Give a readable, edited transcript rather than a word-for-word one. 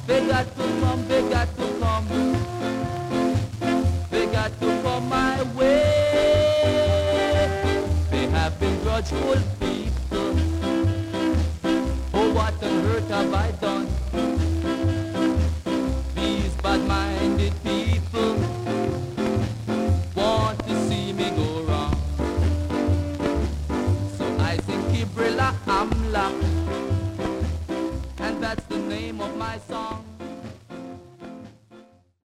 They got to come, they got to come. They got to come my way. They have been grudgeful.